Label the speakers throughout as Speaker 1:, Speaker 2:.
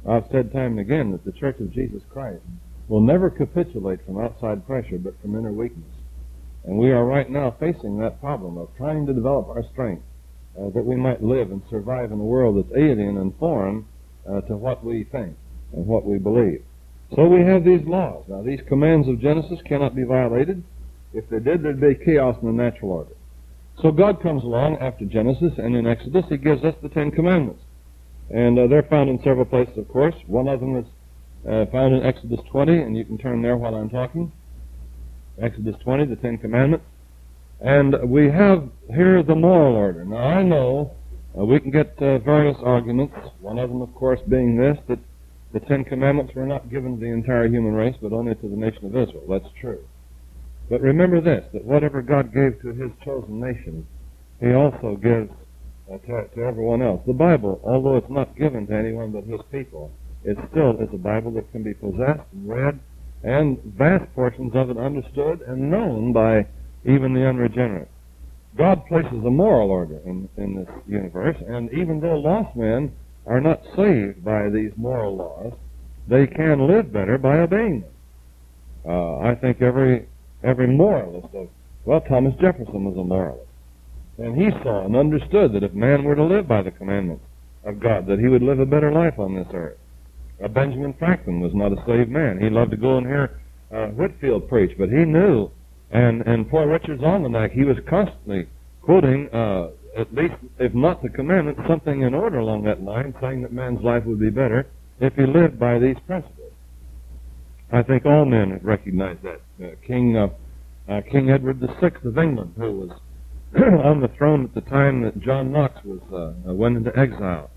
Speaker 1: I've said time and again that the Church of Jesus Christ will never capitulate from outside pressure, but from inner weakness. And we are right now facing that problem of trying to develop our strength that we might live and survive in a world that's alien and foreign to what we think and what we believe. So we have these laws. Now, these commands of Genesis cannot be violated. If they did, there'd be chaos in the natural order. So God comes along after Genesis, and in Exodus He gives us the Ten Commandments. And they're found in several places, of course. One of them is found in Exodus 20, and you can turn there while I'm talking. Exodus 20, the Ten Commandments. And we have here the moral order. Now, I know we can get various arguments, one of them, of course, being this, that the Ten Commandments were not given to the entire human race, but only to the nation of Israel. That's true. But remember this, that whatever God gave to His chosen nation, He also gives to everyone else. The Bible, although it's not given to anyone but His people, it still is a Bible that can be possessed and read, and vast portions of it understood and known by even the unregenerate. God places a moral order in this universe, and even though lost men are not saved by these moral laws, they can live better by obeying them. I think every moralist Thomas Jefferson was a moralist. And he saw and understood that if man were to live by the commandments of God, that he would live a better life on this earth. Benjamin Franklin was not a saved man. He loved to go and hear Whitefield preach, but he knew, and Poor Richard's Almanac, he was constantly quoting, at least, if not the commandments, something in order along that line, saying that man's life would be better if he lived by these principles. I think all men have recognized that. King Edward VI of England, who was on the throne at the time that John Knox went into exile.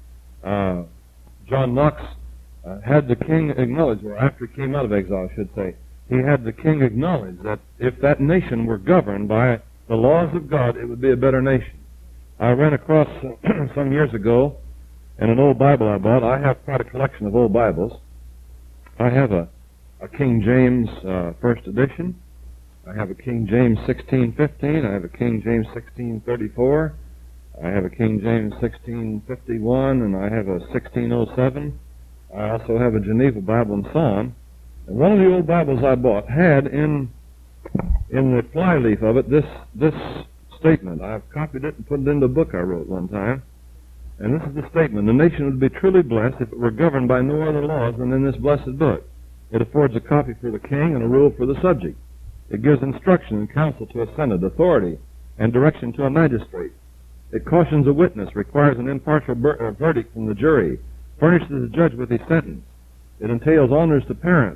Speaker 1: John Knox had the king acknowledge, or after he came out of exile, I should say, he had the king acknowledge that if that nation were governed by the laws of God, it would be a better nation. I ran across some years ago in an old Bible I bought. I have quite a collection of old Bibles. I have a King James First Edition. I have a King James 1615. I have a King James 1634. I have a King James 1651, and I have a 1607. I also have a Geneva Bible and so on. And one of the old Bibles I bought had in the flyleaf of it this statement. I've copied it and put it into a book I wrote one time. And this is the statement: the nation would be truly blessed if it were governed by no other laws than in this blessed book. It affords a copy for the king and a rule for the subject. It gives instruction and counsel to a senate, authority and direction to a magistrate. It cautions a witness, requires an impartial verdict from the jury, furnishes the judge with his sentence. It entails honor to parents,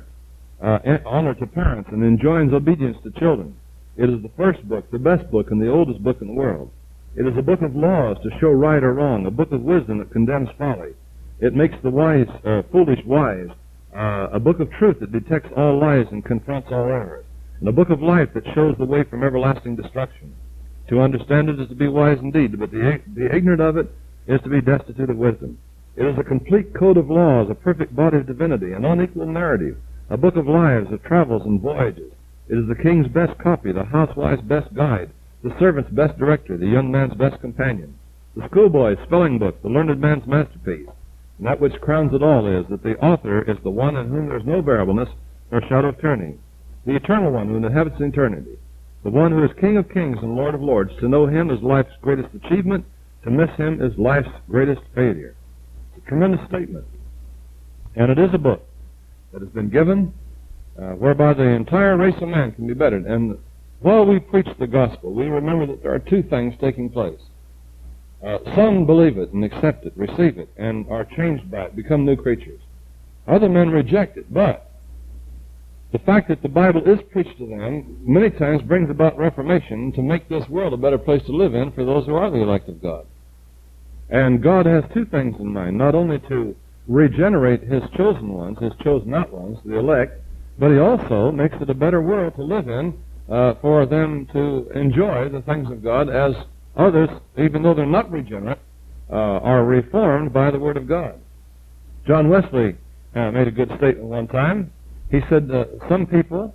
Speaker 1: and enjoins obedience to children. It is the first book, the best book, and the oldest book in the world. It is a book of laws to show right or wrong, a book of wisdom that condemns folly. It makes the foolish wise, a book of truth that detects all lies and confronts all errors, and a book of life that shows the way from everlasting destruction. To understand it is to be wise indeed, but to be ignorant of it is to be destitute of wisdom. It is a complete code of laws, a perfect body of divinity, an unequal narrative, a book of lives, of travels and voyages. It is the king's best copy, the housewife's best guide, the servant's best director, the young man's best companion, the schoolboy's spelling book, the learned man's masterpiece. And that which crowns it all is that the author is the one in whom there is no variableness nor shadow of turning, the eternal one who inhabits eternity, the one who is King of kings and Lord of lords. To know him is life's greatest achievement. To miss him is life's greatest failure. It's a tremendous statement. And it is a book that has been given whereby the entire race of man can be bettered. And while we preach the gospel, we remember that there are two things taking place. Some believe it and accept it, receive it, and are changed by it, become new creatures. Other men reject it, but the fact that the Bible is preached to them many times brings about reformation to make this world a better place to live in for those who are the elect of God. And God has two things in mind, not only to regenerate His chosen ones, His chosen out ones, the elect, but He also makes it a better world to live in for them to enjoy the things of God as others, even though they're not regenerate, are reformed by the Word of God. John Wesley made a good statement one time. He said, some people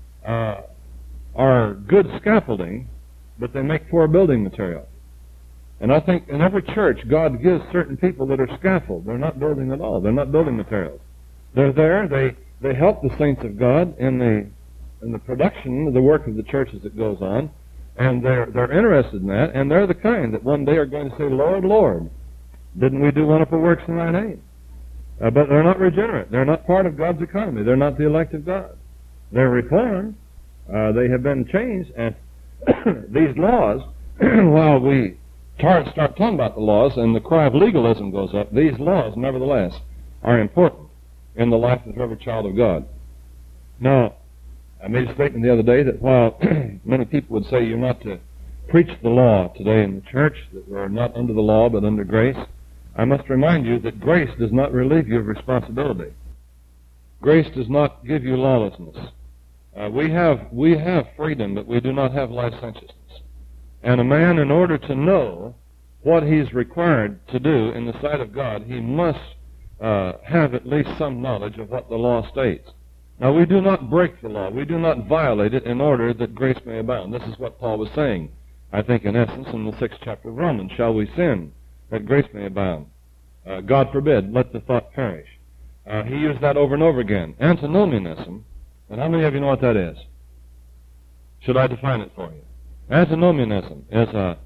Speaker 1: are good scaffolding, but they make poor building material. And I think in every church, God gives certain people that are scaffold. They're not building at all. They're not building materials. They're there. They help the saints of God in the production of the work of the church as it goes on. And they're interested in that. And they're the kind that one day are going to say, Lord, Lord, didn't we do wonderful works in thy name? But they're not regenerate. They're not part of God's economy. They're not the elect of God. They're reformed. They have been changed. And these laws, while we start talking about the laws and the cry of legalism goes up, these laws, nevertheless, are important in the life of every child of God. Now, I made a statement the other day that while many people would say you're not to preach the law today in the church, that we're not under the law but under grace, I must remind you that grace does not relieve you of responsibility. Grace does not give you lawlessness. We have freedom, but we do not have licentiousness. And a man, in order to know what he's required to do in the sight of God, he must have at least some knowledge of what the law states. Now, we do not break the law. We do not violate it in order that grace may abound. This is what Paul was saying, I think, in essence, in the 6th chapter of Romans. Shall we sin that grace may abound? God forbid, let the thought perish. He used that over and over again. Antinomianism, and how many of you know what that is? Should I define it for you? Antinomianism is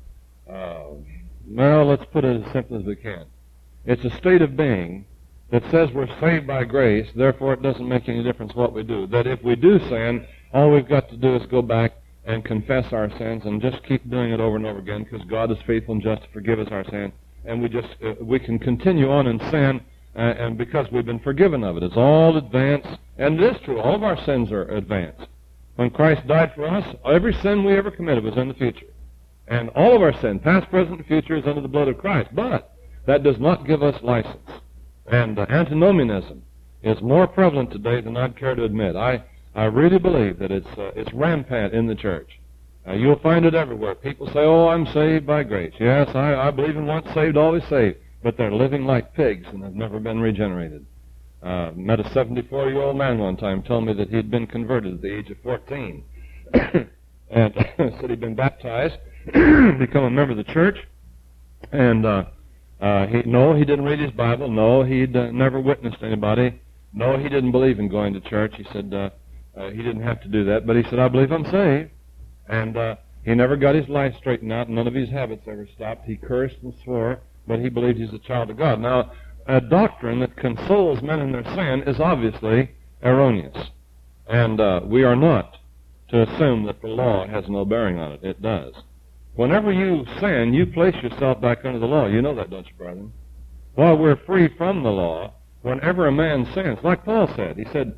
Speaker 1: well, let's put it as simple as we can. It's a state of being that says we're saved by grace, therefore it doesn't make any difference what we do. That if we do sin, all we've got to do is go back and confess our sins and just keep doing it over and over again, because God is faithful and just to forgive us our sin. And we can continue on in sin, and because we've been forgiven of it. It's all advanced, and it is true. All of our sins are advanced. When Christ died for us, every sin we ever committed was in the future. And all of our sin, past, present, and future, is under the blood of Christ. But that does not give us license. And antinomianism is more prevalent today than I'd care to admit. I really believe that it's rampant in the church. You'll find it everywhere. People say, oh, I'm saved by grace. Yes, I believe in once saved, always saved. But they're living like pigs and have never been regenerated. Met a 74-year-old man one time told me that he'd been converted at the age of 14. And said he'd been baptized, become a member of the church, and he didn't read his Bible. No, he'd never witnessed anybody. No, he didn't believe in going to church. He said he didn't have to do that, but he said, I believe I'm saved. And he never got his life straightened out. None of his habits ever stopped. He cursed and swore, but he believed he's a child of God. Now, a doctrine that consoles men in their sin is obviously erroneous. And we are not to assume that the law has no bearing on it. It does. Whenever you sin, you place yourself back under the law. You know that, don't you, brethren? While we're free from the law, whenever a man sins, like Paul said, he said,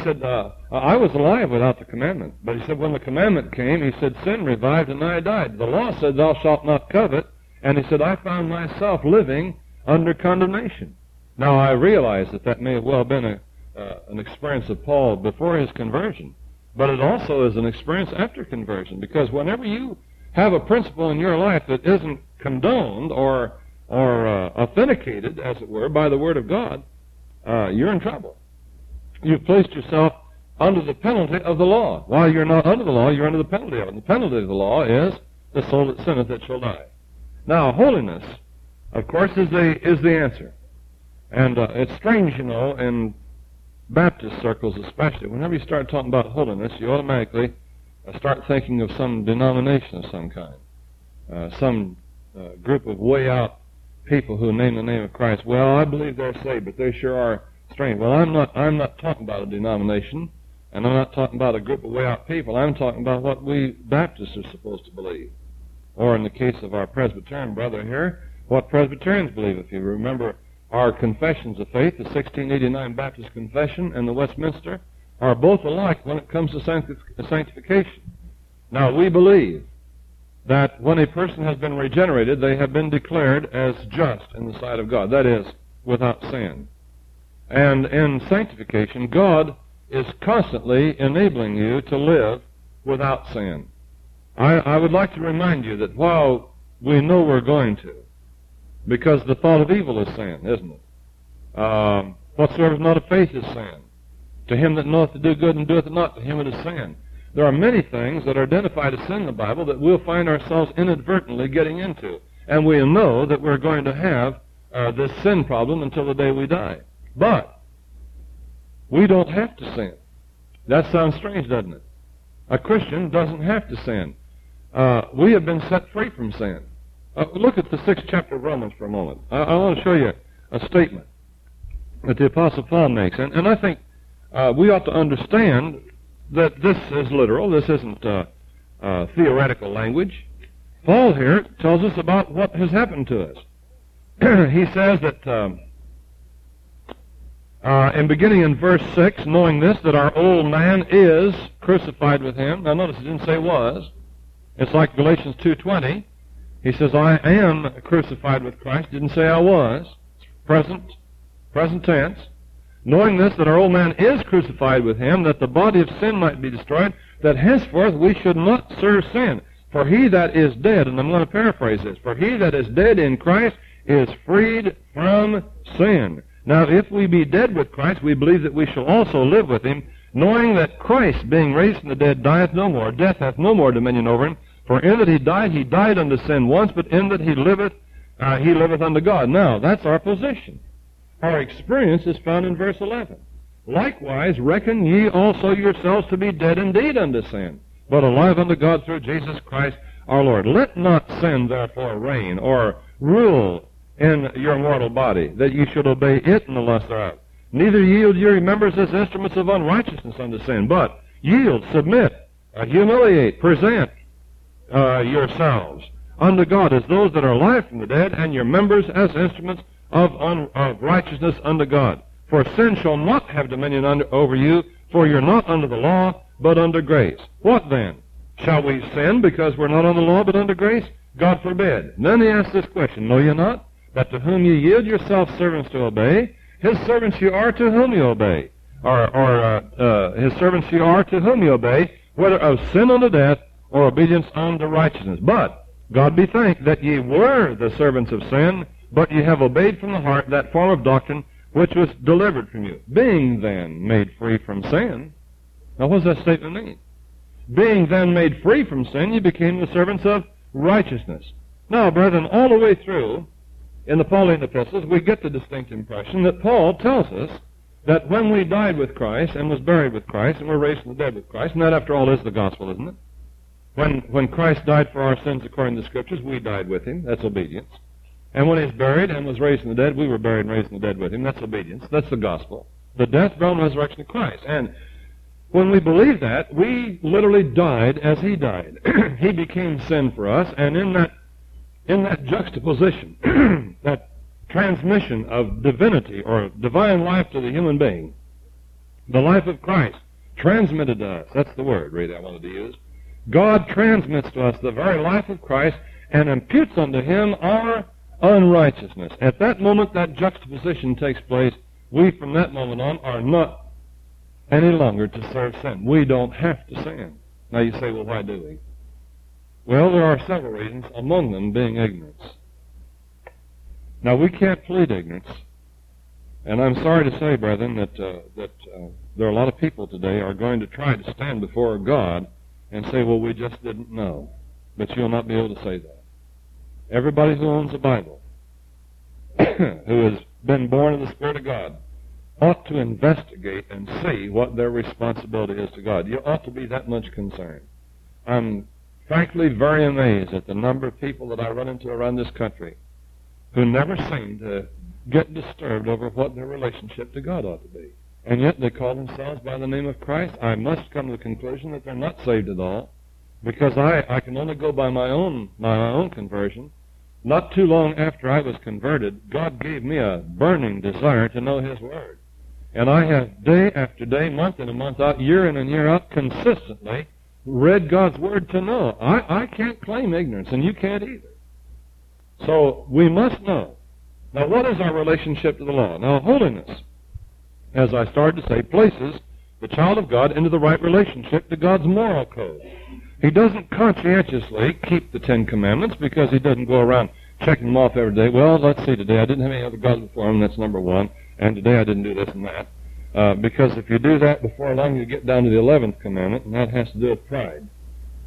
Speaker 1: I was alive without the commandment. But he said, when the commandment came, he said, sin revived and I died. The law said, thou shalt not covet. And he said, I found myself living under condemnation. Now, I realize that may have well been an experience of Paul before his conversion. But it also is an experience after conversion. Because whenever you have a principle in your life that isn't condoned or authenticated, as it were, by the Word of God, you're in trouble. You've placed yourself under the penalty of the law. While you're not under the law, you're under the penalty of it. And the penalty of the law is the soul that sinneth, it shall die. Now, holiness, of course, is the answer. And it's strange, in Baptist circles especially, whenever you start talking about holiness, you automatically start thinking of some denomination of some kind. Some group of way out people who name the name of Christ. Well, I believe they're saved, but they sure are strange. Well, I'm not talking about a denomination, and I'm not talking about a group of way out people. I'm talking about what we Baptists are supposed to believe. Or in the case of our Presbyterian brother here, what Presbyterians believe. If you remember our confessions of faith, the 1689 Baptist Confession and the Westminster, are both alike when it comes to sanctification. Now, we believe that when a person has been regenerated, they have been declared as just in the sight of God. That is, without sin. And in sanctification, God is constantly enabling you to live without sin. I would like to remind you that while we know we're going to, because the thought of evil is sin, isn't it? Whatsoever is not of faith is sin. To him that knoweth to do good and doeth it not, to him it is sin. There are many things that are identified as sin in the Bible that we'll find ourselves inadvertently getting into. and we know that we're going to have this sin problem until the day we die. But we don't have to sin. That sounds strange, doesn't it? A Christian doesn't have to sin. We have been set free from sin. Look at the 6th chapter of Romans for a moment. I want to show you a statement that the Apostle Paul makes. And I think we ought to understand that this is literal. This isn't theoretical language. Paul here tells us about what has happened to us. He says that, and beginning in verse 6, knowing this, that our old man is crucified with him. Now notice it didn't say was. It's like Galatians 2:20. He says, I am crucified with Christ. Didn't say I was. It's present tense. Knowing this, that our old man is crucified with him, that the body of sin might be destroyed, that henceforth we should not serve sin. For he that is dead, and I'm going to paraphrase this, for he that is dead in Christ is freed from sin. Now, if we be dead with Christ, we believe that we shall also live with him, knowing that Christ, being raised from the dead, dieth no more. Death hath no more dominion over him. For in that he died unto sin once, but in that he liveth unto God. Now, that's our position. Our experience is found in verse 11. Likewise, reckon ye also yourselves to be dead indeed unto sin, but alive unto God through Jesus Christ our Lord. Let not sin therefore reign or rule in your mortal body, that ye should obey it in the lust thereof. Neither yield your members as instruments of unrighteousness unto sin, but yield, submit, humiliate, present yourselves unto God as those that are alive from the dead, and your members as instruments of righteousness unto God. For sin shall not have dominion over you, for you're not under the law, but under grace. What then? Shall we sin because we're not under the law, but under grace? God forbid. And then he asks this question, know ye not that to whom ye yield yourselves servants to obey, his servants ye are to whom ye obey, his servants ye are to whom ye obey, whether of sin unto death, or obedience unto righteousness. But God be thanked that ye were the servants of sin, but ye have obeyed from the heart that form of doctrine which was delivered from you. Being then made free from sin. Now what does that statement mean? Being then made free from sin, ye became the servants of righteousness. Now, brethren, all the way through in the Pauline epistles, we get the distinct impression that Paul tells us that when we died with Christ and was buried with Christ and were raised from the dead with Christ, and that after all is the gospel, isn't it? When Christ died for our sins according to the Scriptures, we died with him. That's obedience. And when he was buried and was raised from the dead, we were buried and raised from the dead with him. That's obedience. That's the gospel. The death, burial, and resurrection of Christ. And when we believe that, we literally died as he died. He became sin for us, and in that juxtaposition, that transmission of divinity or divine life to the human being, the life of Christ transmitted to us. That's the word, really, I wanted to use. God transmits to us the very life of Christ and imputes unto him our unrighteousness. At that moment, that juxtaposition takes place. We, from that moment on, are not any longer to serve sin. We don't have to sin. Now you say, well, why do we? Well, there are several reasons, among them being ignorance. Now, we can't plead ignorance. And I'm sorry to say, brethren, that there are a lot of people today are going to try to stand before God and say, well, we just didn't know. But you'll not be able to say that. Everybody who owns a Bible, who has been born of the Spirit of God, ought to investigate and see what their responsibility is to God. You ought to be that much concerned. I'm frankly very amazed at the number of people that I run into around this country who never seem to get disturbed over what their relationship to God ought to be. And yet they call themselves by the name of Christ. I must come to the conclusion that they're not saved at all, because I can only go by my own conversion. Not too long after I was converted, God gave me a burning desire to know his word. And I have day after day, month in and month out, year in and year out, consistently read God's word to know. I can't claim ignorance, and you can't either. So we must know. Now, what is our relationship to the law? Now, holiness, as I started to say, places the child of God into the right relationship to God's moral code. He doesn't conscientiously keep the Ten Commandments because he doesn't go around checking them off every day. Well, let's see, today I didn't have any other gods before him, that's number one, and today I didn't do this and that. Because if you do that, before long you get down to the 11th commandment, and that has to do with pride.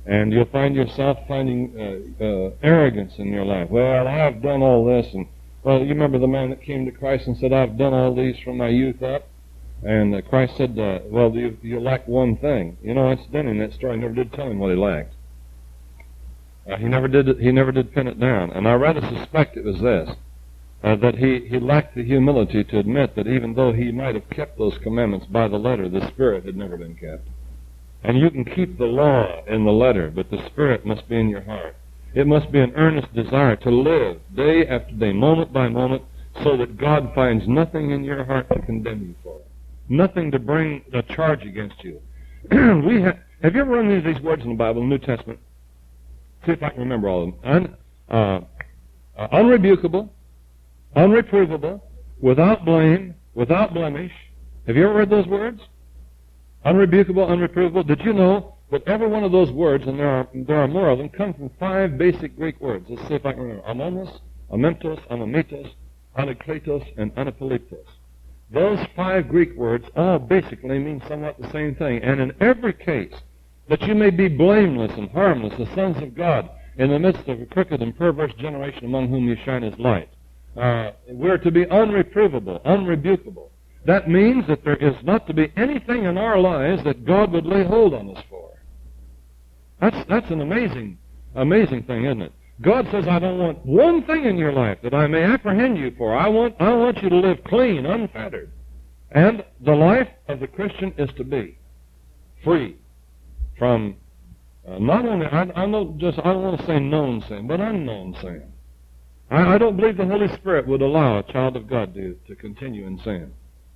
Speaker 1: And you'll find yourself finding arrogance in your life. Well, I've done all this, and well, you remember the man that came to Christ and said, I've done all these from my youth up? And Christ said, well, you lack one thing. You know, incidentally, in that story, I never did tell him what he lacked. He never did pin it down. And I rather suspect it was this, that he lacked the humility to admit that even though he might have kept those commandments by the letter, the spirit had never been kept. And you can keep the law in the letter, but the spirit must be in your heart. It must be an earnest desire to live day after day, moment by moment, so that God finds nothing in your heart to condemn you for. Nothing to bring a charge against you. Have you ever run into these words in the Bible, the New Testament? See if I can remember all of them. Unrebukable, unreprovable, without blame, without blemish. Have you ever read those words? Unrebukable, unreprovable. Did you know that every one of those words, and there are more of them, come from 5 basic Greek words? Let's see if I can remember. Amonos, amentos, amamitos, anakletos, and anapoliptos. Those 5 Greek words all basically mean somewhat the same thing. And in every case, that you may be blameless and harmless, the sons of God, in the midst of a crooked and perverse generation among whom you shine as light. We're to be unreprovable, unrebukable. That means that there is not to be anything in our lives that God would lay hold on us for. That's an amazing thing, isn't it? God says, I don't want one thing in your life that I may apprehend you for. I want you to live clean, unfettered. And the life of the Christian is to be free from not only, I don't want to say known sin, but unknown sin. I don't believe the Holy Spirit would allow a child of God to continue in sin.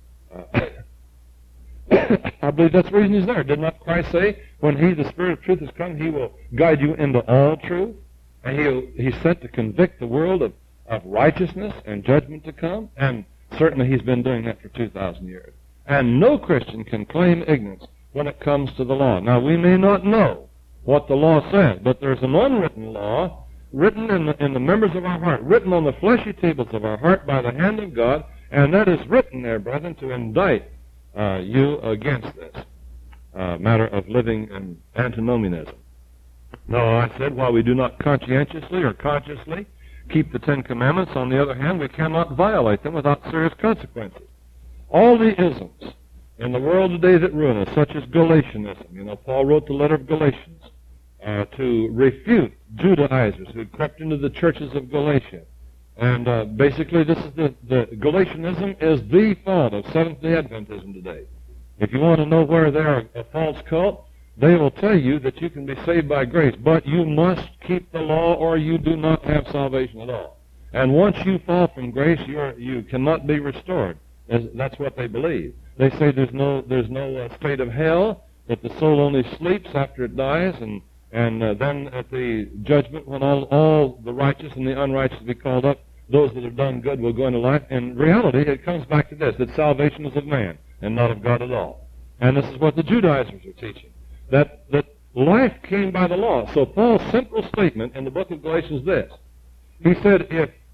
Speaker 1: I believe that's the reason he's there. Did not Christ say, when he, the Spirit of truth, has come, he will guide you into all truth? And he's sent to convict the world of righteousness and judgment to come? And certainly he's been doing that for 2,000 years. And no Christian can claim ignorance when it comes to the law. Now, we may not know what the law says, but there's an unwritten law written in the members of our heart, written on the fleshy tables of our heart by the hand of God, and that is written there, brethren, to indict you against this matter of living in antinomianism. No, I said, while we do not conscientiously or consciously keep the 10 Commandments, on the other hand, we cannot violate them without serious consequences. All the isms in the world today that ruin us, such as Galatianism. You know, Paul wrote the letter of Galatians to refute Judaizers who crept into the churches of Galatia. And basically, this is the Galatianism is the fault of Seventh-day Adventism today. If you want to know where they're a false cult, they will tell you that you can be saved by grace, but you must keep the law or you do not have salvation at all. And once you fall from grace, you cannot be restored. That's what they believe. They say there's no state of hell, that the soul only sleeps after it dies, and then at the judgment, when all the righteous and the unrighteous will be called up, those that have done good will go into life. In reality, it comes back to this, that salvation is of man and not of God at all. And this is what the Judaizers are teaching, that life came by the law. So Paul's simple statement in the book of Galatians is this. He said,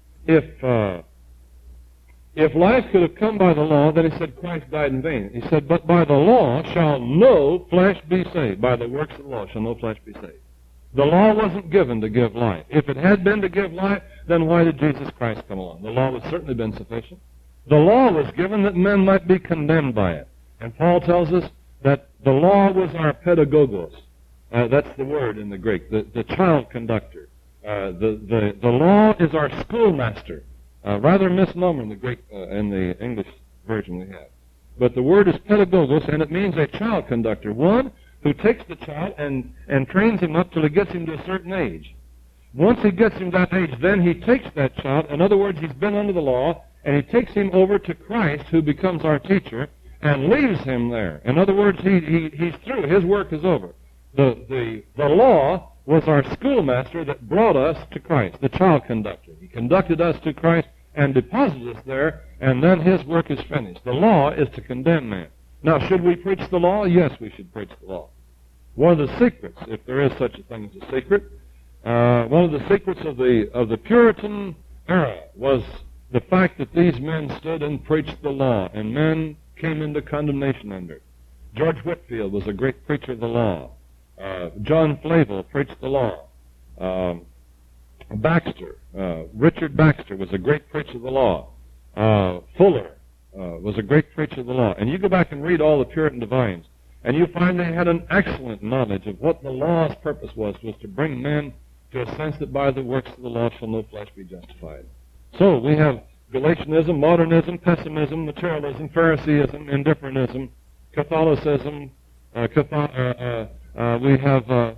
Speaker 1: if life could have come by the law, then he said Christ died in vain. He said, but by the law shall no flesh be saved. By the works of the law shall no flesh be saved. The law wasn't given to give life. If it had been to give life, then why did Jesus Christ come along? The law would certainly have been sufficient. The law was given that men might be condemned by it. And Paul tells us that the law was our pedagogos. That's the word in the Greek, the child conductor. The law is our schoolmaster. Rather misnomer in the Greek, in the English version we have. But the word is pedagogos, and it means a child conductor. One who takes the child and trains him up till he gets him to a certain age. Once he gets him to that age, then he takes that child. In other words, he's been under the law, and he takes him over to Christ, who becomes our teacher, and leaves him there. In other words, he's through. His work is over. The law was our schoolmaster that brought us to Christ, the child conductor. He conducted us to Christ and deposited us there, and then his work is finished. The law is to condemn man. Now, should we preach the law? Yes, we should preach the law. One of the secrets, if there is such a thing as a secret, one of the secrets of the Puritan era was the fact that these men stood and preached the law, and men came into condemnation under it. George Whitefield was a great preacher of the law. John Flavel preached the law. Richard Baxter was a great preacher of the law. Fuller was a great preacher of the law. And you go back and read all the Puritan divines, and you find they had an excellent knowledge of what the law's purpose was to bring men to a sense that by the works of the law shall no flesh be justified. So we have Galatianism, modernism, pessimism, materialism, Phariseeism, indifferentism, Catholicism, we have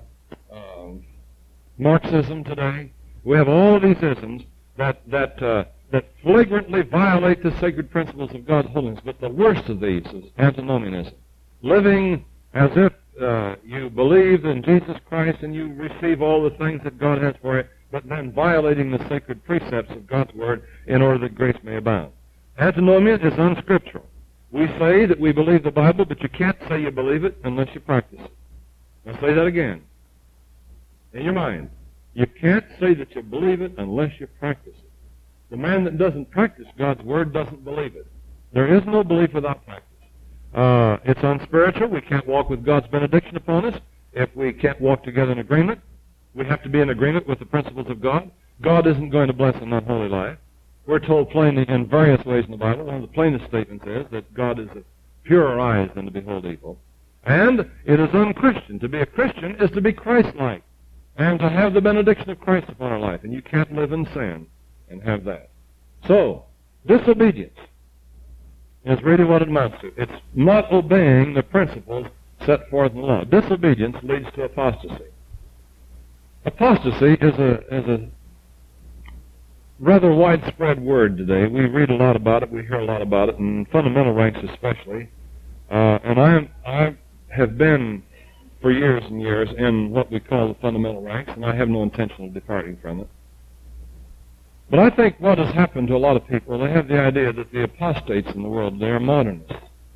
Speaker 1: Marxism today. We have all of these isms that flagrantly violate the sacred principles of God's holiness. But the worst of these is antinomianism, living as if you believe in Jesus Christ and you receive all the things that God has for you, but then violating the sacred precepts of God's Word in order that grace may abound. Antinomian is unscriptural. We say that we believe the Bible, but you can't say you believe it unless you practice it. I'll say that again. In your mind. You can't say that you believe it unless you practice it. The man that doesn't practice God's Word doesn't believe it. There is no belief without practice. It's unspiritual. We can't walk with God's benediction upon us if we can't walk together in agreement. We have to be in agreement with the principles of God. God isn't going to bless an unholy life. We're told plainly in various ways in the Bible. One of the plainest statements is that God is of purer eyes than to behold evil. And it is unchristian. To be a Christian is to be Christ-like and to have the benediction of Christ upon our life. And you can't live in sin and have that. So, disobedience is really what it amounts to. It's not obeying the principles set forth in the law. Disobedience leads to apostasy. Apostasy is a rather widespread word today. We read a lot about it, we hear a lot about it, in fundamental ranks especially. And I have been for years and years in what we call the fundamental ranks, and I have no intention of departing from it. But I think what has happened to a lot of people, they have the idea that the apostates in the world, they are modernists.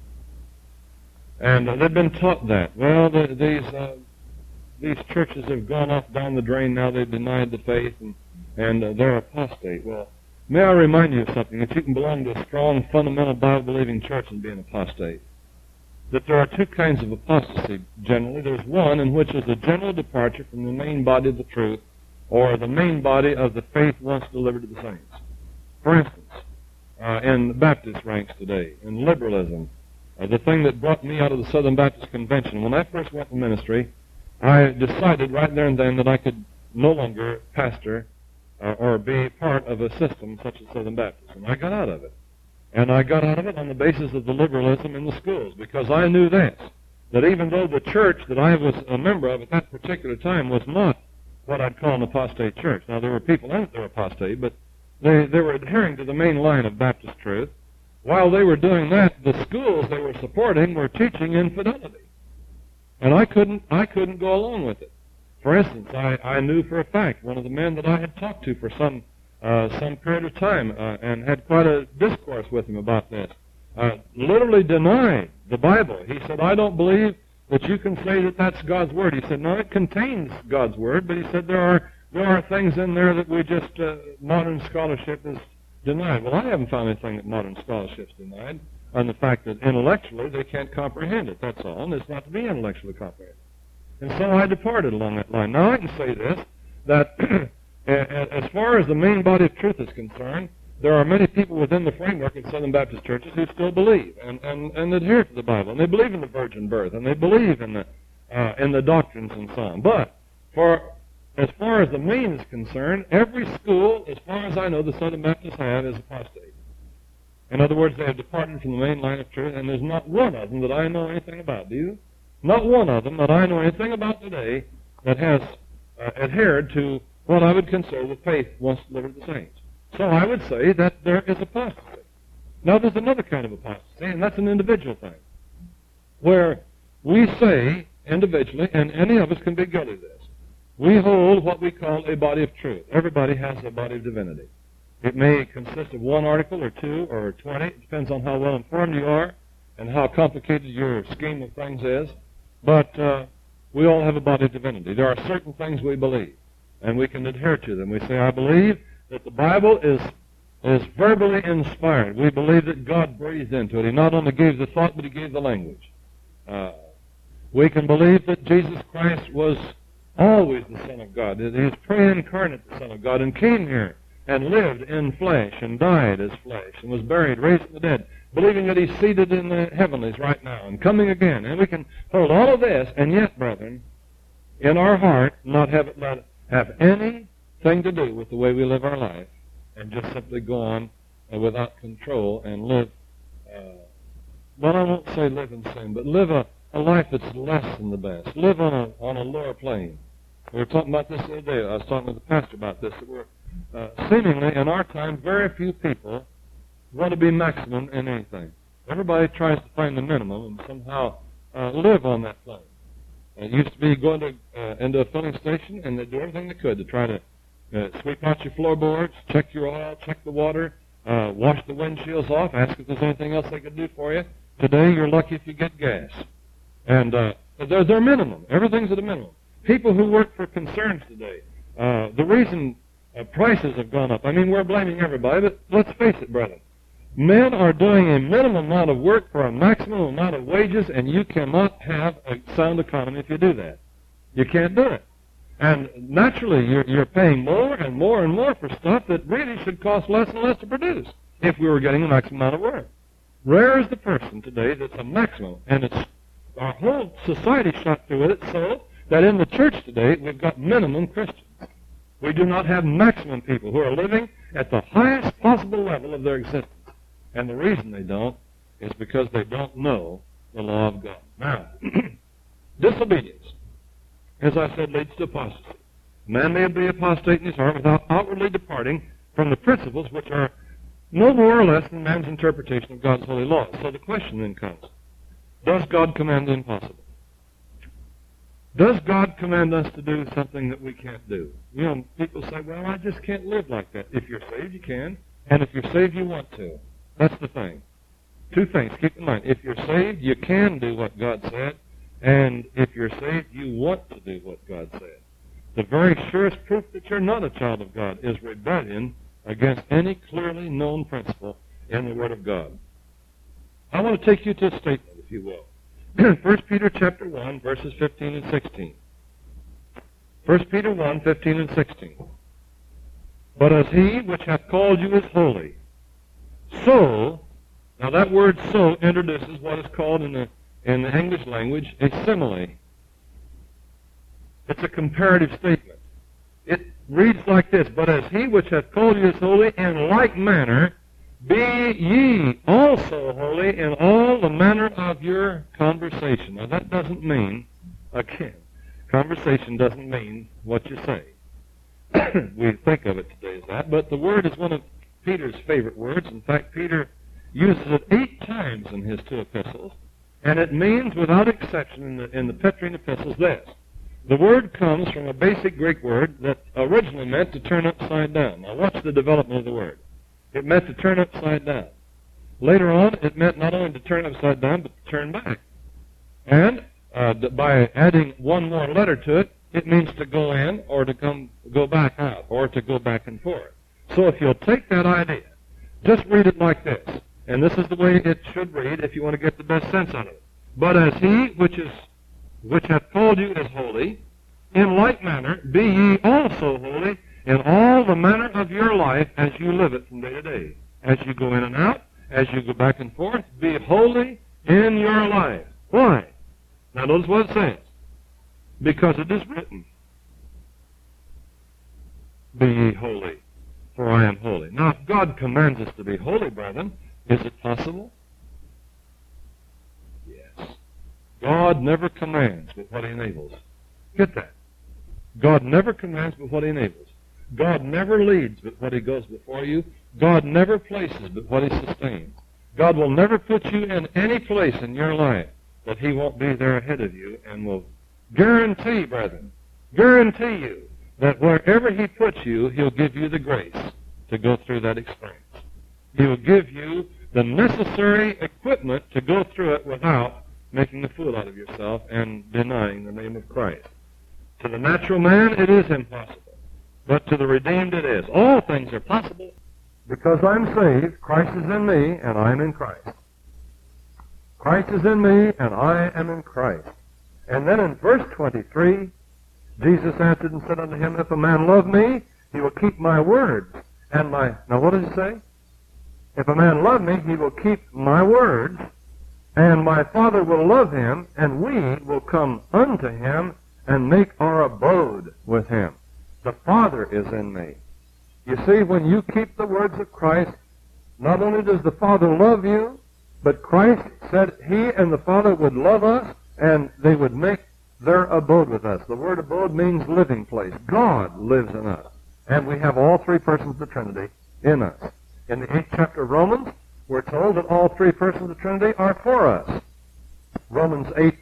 Speaker 1: And they've been taught that. Well, these churches have gone off down the drain now, they've denied the faith, and they're apostate. Well, may I remind you of something, that you can belong to a strong, fundamental, Bible-believing church and be an apostate. That there are two kinds of apostasy, generally. There's one in which is a general departure from the main body of the truth, or the main body of the faith once delivered to the saints. For instance, in the Baptist ranks today, in liberalism, the thing that brought me out of the Southern Baptist Convention, when I first went to ministry, I decided right there and then that I could no longer pastor or be part of a system such as Southern Baptist. And I got out of it. And I got out of it on the basis of the liberalism in the schools, because I knew this, that even though the church that I was a member of at that particular time was not what I'd call an apostate church. Now, there were people in it that were apostate, but they were adhering to the main line of Baptist truth. While they were doing that, the schools they were supporting were teaching infidelity. And I couldn't go along with it. For instance, I knew for a fact one of the men that I had talked to for some period of time and had quite a discourse with him about this, literally denied the Bible. He said, I don't believe that you can say that that's God's Word. He said, no, it contains God's Word, but he said there are things in there that we just, modern scholarship is denied. Well, I haven't found anything that modern scholarship's denied, on the fact that intellectually they can't comprehend it, that's all, and it's not to be intellectually comprehended. And so I departed along that line. Now, I can say this, that as far as the main body of truth is concerned, there are many people within the framework of Southern Baptist churches who still believe and adhere to the Bible, and they believe in the virgin birth, and they believe in the doctrines and so on. But as far as the main is concerned, every school, as far as I know, the Southern Baptists have is apostate. In other words, they have departed from the main line of truth, and there's not one of them that I know anything about. Do you? Not one of them that I know anything about today that has adhered to what I would consider the faith once delivered to the saints. So I would say that there is apostasy. Now there's another kind of apostasy, and that's an individual thing, where we say individually, and any of us can be guilty of this, we hold what we call a body of truth. Everybody has a body of divinity. It may consist of one article or two or 20. It depends on how well informed you are and how complicated your scheme of things is. But we all have a body of divinity. There are certain things we believe, and we can adhere to them. We say, I believe that the Bible is verbally inspired. We believe that God breathed into it. He not only gave the thought, but he gave the language. We can believe that Jesus Christ was always the Son of God. He is pre-incarnate the Son of God and came here and lived in flesh and died as flesh and was buried, raised from the dead, believing that he's seated in the heavenlies right now and coming again. And we can hold all of this and yet, brethren, in our heart not have anything to do with the way we live our life and just simply go on without control and live, well, I won't say live in sin, but live a life that's less than the best. Live on a lower plane. We were talking about this the other day. I was talking with the pastor about this. That we're seemingly, in our time, very few people want to be maximum in anything. Everybody tries to find the minimum and somehow live on that plane. It used to be going to into a filling station, and they'd do everything they could to try to sweep out your floorboards, check your oil, check the water, wash the windshields off, ask if there's anything else they could do for you. Today, you're lucky if you get gas. And they're minimum. Everything's at a minimum. People who work for concerns today, the reason prices have gone up, I mean, we're blaming everybody, but let's face it, brethren. Men are doing a minimum amount of work for a maximum amount of wages, and you cannot have a sound economy if you do that. You can't do it. And naturally, you're paying more and more and more for stuff that really should cost less and less to produce if we were getting a maximum amount of work. Rare is the person today that's a maximum, and it's our whole society shot through with it, so that in the church today we've got minimum Christians. We do not have maximum people who are living at the highest possible level of their existence. And the reason they don't is because they don't know the law of God. Now, disobedience, as I said, leads to apostasy. Man may be apostate in his heart without outwardly departing from the principles which are no more or less than man's interpretation of God's holy law. So the question then comes, does God command the impossible? Does God command us to do something that we can't do? You know, people say, well, I just can't live like that. If you're saved, you can. And if you're saved, you want to. That's the thing. Two things. Keep in mind. If you're saved, you can do what God said. And if you're saved, you want to do what God said. The very surest proof that you're not a child of God is rebellion against any clearly known principle in the Word of God. I want to take you to a statement, if you will. 1 Peter chapter 1, verses 15 and 16. 1 Peter 1, 15 and 16. But as he which hath called you is holy, so, now that word so introduces what is called in the English language a simile. It's a comparative statement. It reads like this, but as he which hath called you is holy, in like manner be ye also holy in all the manner of your conversation. Now that doesn't mean, again, conversation doesn't mean what you say. We think of it today as that, but the word is one of Peter's favorite words. In fact, Peter uses it 8 times in his 2 epistles, and it means without exception in the Petrine epistles this. The word comes from a basic Greek word that originally meant to turn upside down. Now watch the development of the word. It meant to turn upside down. Later on, it meant not only to turn upside down, but to turn back. And by adding one more letter to it, it means to go in or to go back out or to go back and forth. So if you'll take that idea, just read it like this. And this is the way it should read if you want to get the best sense out of it. But as he which hath called you is holy, in like manner be ye also holy in all the manner of your life as you live it from day to day. As you go in and out, as you go back and forth, be holy in your life. Why? Now notice what it says. Because it is written, be ye holy, for I am holy. Now if God commands us to be holy, brethren, is it possible? Yes. God never commands but what he enables. Get that. God never commands but what he enables. God never leads but what he goes before you. God never places but what he sustains. God will never put you in any place in your life that he won't be there ahead of you, and will guarantee, brethren, guarantee you that wherever he puts you, he'll give you the grace to go through that experience. He will give you the necessary equipment to go through it without making a fool out of yourself and denying the name of Christ. To the natural man, it is impossible. But to the redeemed it is. All things are possible because I'm saved. Christ is in me, and I am in Christ. Christ is in me, and I am in Christ. And then in verse 23, Jesus answered and said unto him, If a man love me, he will keep my words. And my... Now what does he say? If a man love me, he will keep my words, and my Father will love him, and we will come unto him and make our abode with him. The Father is in me. You see, when you keep the words of Christ, not only does the Father love you, but Christ said he and the Father would love us, and they would make their abode with us. The word abode means living place. God lives in us. And we have all three persons of the Trinity in us. In the 8th chapter of Romans, we're told that all three persons of the Trinity are for us. Romans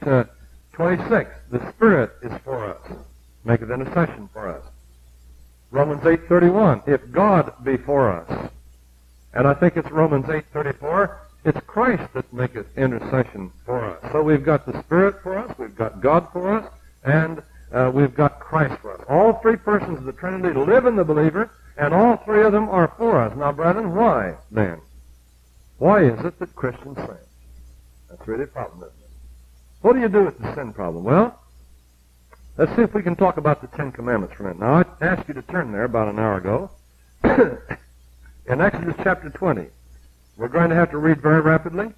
Speaker 1: 8:26, the Spirit is for us, maketh intercession for us. Romans 8:31, if God be for us. And I think it's Romans 8:34, it's Christ that maketh intercession for us. So we've got the Spirit for us, we've got God for us, and we've got Christ for us. All three persons of the Trinity live in the believer, and all three of them are for us. Now, brethren, why then? Why is it that Christians sin? That's really a problem, isn't it? What do you do with the sin problem? Well, let's see if we can talk about the Ten Commandments for a minute. Now, I asked you to turn there about an hour ago. In Exodus chapter 20, we're going to have to read very rapidly.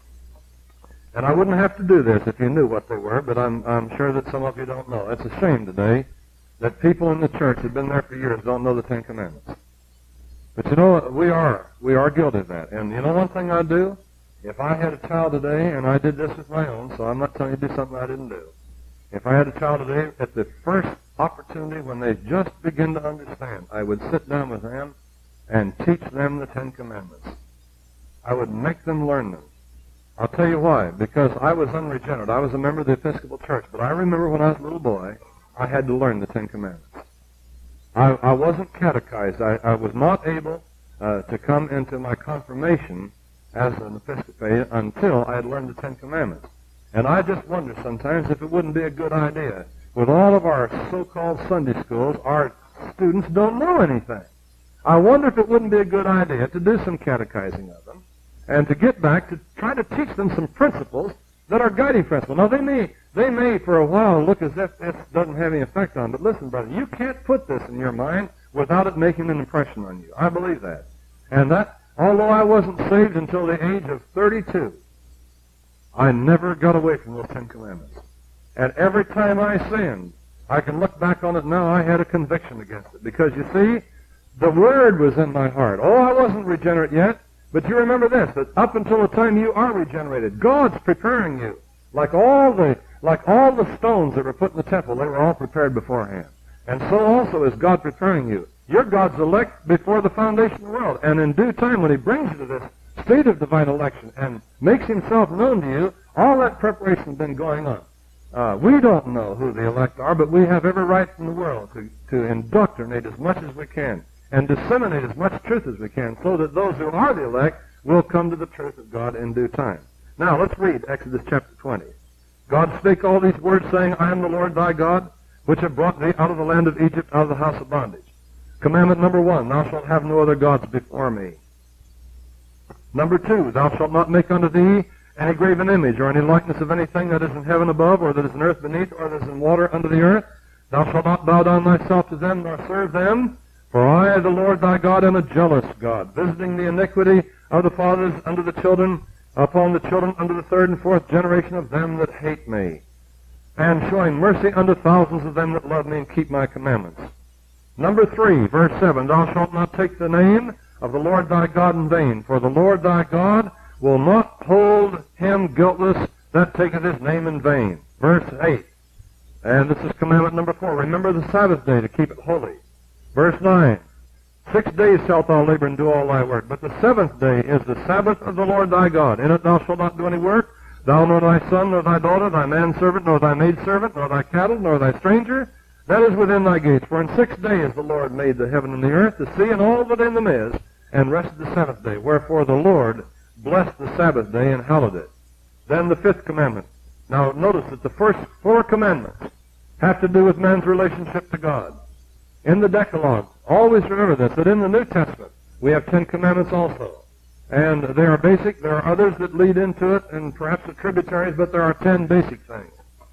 Speaker 1: And I wouldn't have to do this if you knew what they were, but I'm sure that some of you don't know. It's a shame today that people in the church who have been there for years don't know the Ten Commandments. But you know, we are guilty of that. And you know one thing I'd do? If I had a child today, and I did this with my own, so I'm not telling you to do something I didn't do. If I had a child today, at the first opportunity when they just begin to understand, I would sit down with them and teach them the Ten Commandments. I would make them learn them. I'll tell you why. Because I was unregenerate. I was a member of the Episcopal Church, but I remember when I was a little boy, I had to learn the Ten Commandments. I wasn't catechized. I was not able to come into my confirmation as an Episcopalian until I had learned the Ten Commandments. And I just wonder sometimes if it wouldn't be a good idea. With all of our so-called Sunday schools, our students don't know anything. I wonder if it wouldn't be a good idea to do some catechizing of them and to get back to try to teach them some principles that are guiding principles. Now, they may for a while look as if this doesn't have any effect on them, but listen, brother, you can't put this in your mind without it making an impression on you. I believe that. And that, although I wasn't saved until the age of 32, I never got away from those Ten Commandments. And every time I sinned, I can look back on it now, I had a conviction against it. Because you see, the Word was in my heart. Oh, I wasn't regenerate yet, but you remember this, that up until the time you are regenerated, God's preparing you. Like all the stones that were put in the temple, they were all prepared beforehand. And so also is God preparing you. You're God's elect before the foundation of the world. And in due time, when He brings you to this state of divine election and makes Himself known to you, all that preparation has been going on. We don't know who the elect are, but we have every right in the world to indoctrinate as much as we can and disseminate as much truth as we can so that those who are the elect will come to the truth of God in due time. Now, let's read Exodus chapter 20. God spake all these words, saying, I am the Lord thy God, which have brought thee out of the land of Egypt, out of the house of bondage. Commandment number 1, thou shalt have no other gods before me. Number 2, thou shalt not make unto thee any graven image, or any likeness of anything that is in heaven above, or that is in earth beneath, or that is in water under the earth. Thou shalt not bow down thyself to them, nor serve them. For I, the Lord thy God, am a jealous God, visiting the iniquity of the fathers unto the children, upon the children unto the third and fourth generation of them that hate me, and showing mercy unto thousands of them that love me and keep my commandments. Number 3, verse 7, thou shalt not take the name of the Lord thy God in vain, for the Lord thy God will not hold him guiltless that taketh his name in vain. Verse 8, and this is commandment number 4, remember the Sabbath day to keep it holy. Verse 9, 6 days shalt thou labor and do all thy work, but the 7th day is the Sabbath of the Lord thy God. In it thou shalt not do any work, thou nor thy son, nor thy daughter, thy manservant, nor thy maidservant, nor thy cattle, nor thy stranger, that is within thy gates. For in 6 days the Lord made the heaven and the earth, the sea, and all that in them is, and rested the 7th day. Wherefore the Lord blessed the Sabbath day and hallowed it. Then the 5th commandment. Now notice that the first 4 commandments have to do with man's relationship to God. In the Decalogue, always remember this, that in the New Testament we have 10 commandments also. And they are basic. There are others that lead into it and perhaps the tributaries, but there are 10 basic things.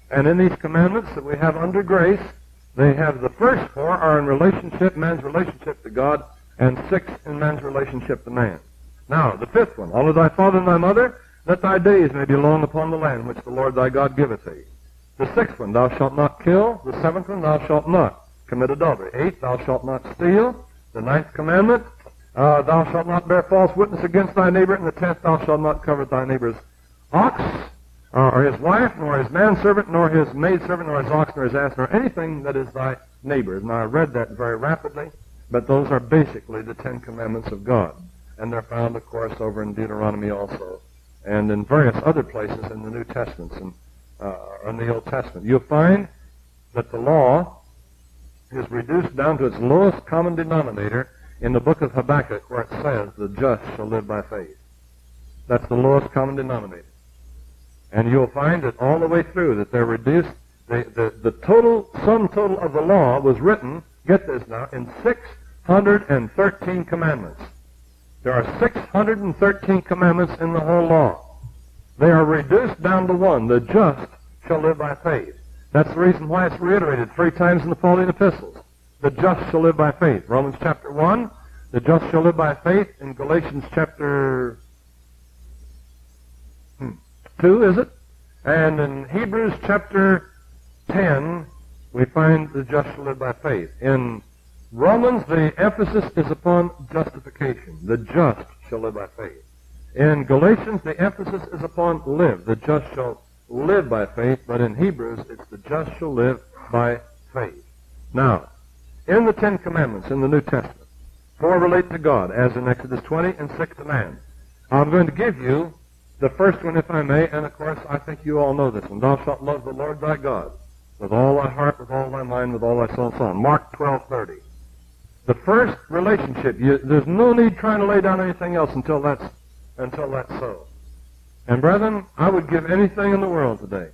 Speaker 1: And in these commandments that we have under grace, they have the first 4 are in relationship, man's relationship to God, and 6 in man's relationship to man. Now, the 5th one, honor thy father and thy mother, that thy days may be long upon the land which the Lord thy God giveth thee. The 6th one, thou shalt not kill. The 7th one, thou shalt not commit adultery. 8th, thou shalt not steal. The 9th commandment, thou shalt not bear false witness against thy neighbor. And the 10th, thou shalt not covet thy neighbor's ox, or his wife, nor his manservant, nor his maidservant, nor his ox, nor his ass, nor anything that is thy neighbor's. Now, I read that very rapidly, but those are basically the 10 commandments of God. And they're found, of course, over in Deuteronomy also, and in various other places in the New Testament and in the Old Testament. You'll find that the law is reduced down to its lowest common denominator in the book of Habakkuk, where it says, the just shall live by faith. That's the lowest common denominator. And you'll find that all the way through that they're reduced, the sum total of the law was written, get this now, in 613 commandments. There are 613 commandments in the whole law. They are reduced down to one, the just shall live by faith. That's the reason why it's reiterated 3 times in the Pauline epistles. The just shall live by faith. Romans chapter 1, the just shall live by faith. In Galatians chapter 2, is it? And in Hebrews chapter 10, we find the just shall live by faith. In Romans, the emphasis is upon justification. The just shall live by faith. In Galatians, the emphasis is upon live. The just shall live by faith. But in Hebrews, it's the just shall live by faith. Now, in the 10 commandments in the New Testament, 4 relate to God, as in Exodus 20, and 6 to man. I'm going to give you the first one, if I may, and of course, I think you all know this one. Thou shalt love the Lord thy God with all thy heart, with all thy mind, with all thy soul, and so on. Mark 12:30. The first relationship, there's no need trying to lay down anything else until that's so. And brethren, I would give anything in the world today,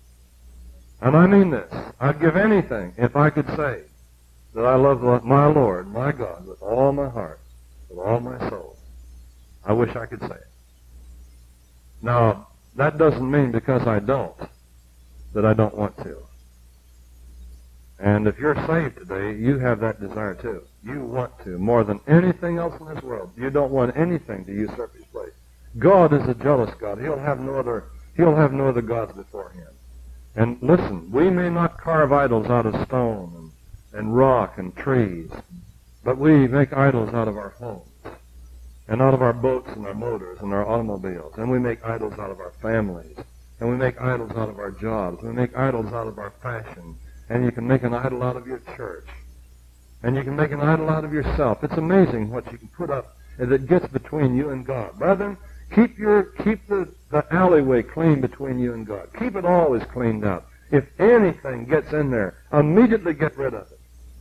Speaker 1: and I mean this, I'd give anything if I could say that I love my Lord, my God, with all my heart, with all my soul. I wish I could say it. Now, that doesn't mean because I don't, that I don't want to. And if you're saved today, you have that desire too. You want to, more than anything else in this world. You don't want anything to usurp his place. God is a jealous God. He'll have no other gods before him. And listen, we may not carve idols out of stone and rock and trees, but we make idols out of our homes, and out of our boats and our motors and our automobiles, and we make idols out of our families, and we make idols out of our jobs, we make idols out of our fashion, and you can make an idol out of your church, and you can make an idol out of yourself. It's amazing what you can put up that gets between you and God. Brethren, keep the alleyway clean between you and God. Keep it always cleaned out. If anything gets in there, immediately get rid of it.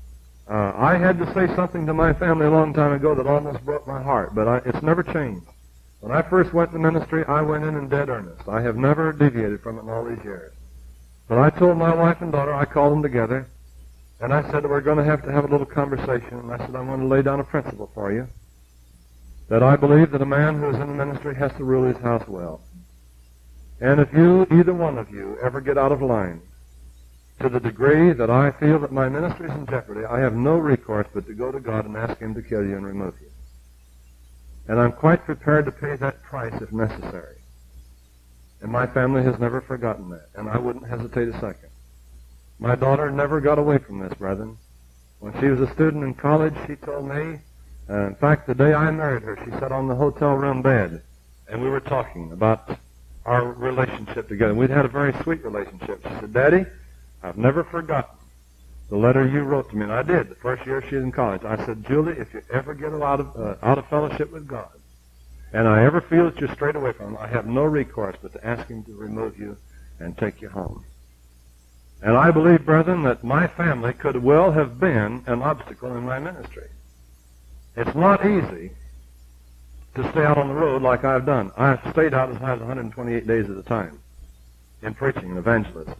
Speaker 1: I had to say something to my family a long time ago that almost broke my heart, but it's never changed. When I first went to ministry, I went in dead earnest. I have never deviated from it in all these years. But I told my wife and daughter, I called them together, and I said, we're going to have a little conversation. And I said, I'm going to lay down a principle for you, that I believe that a man who is in the ministry has to rule his house well. And if you, either one of you, ever get out of line, to the degree that I feel that my ministry is in jeopardy, I have no recourse but to go to God and ask him to kill you and remove you. And I'm quite prepared to pay that price if necessary. And my family has never forgotten that, and I wouldn't hesitate a second. My daughter never got away from this, brethren. When she was a student in college, she told me, in fact, the day I married her, she sat on the hotel room bed, and we were talking about our relationship together. We'd had a very sweet relationship. She said, Daddy, I've never forgotten the letter you wrote to me, and I did the first year she was in college. I said, Julie, if you ever get out of fellowship with God, and I ever feel that you're strayed away from him, I have no recourse but to ask him to remove you and take you home. And I believe, brethren, that my family could well have been an obstacle in my ministry. It's not easy to stay out on the road like I've done. I've stayed out as high as 128 days at a time in preaching and evangelism.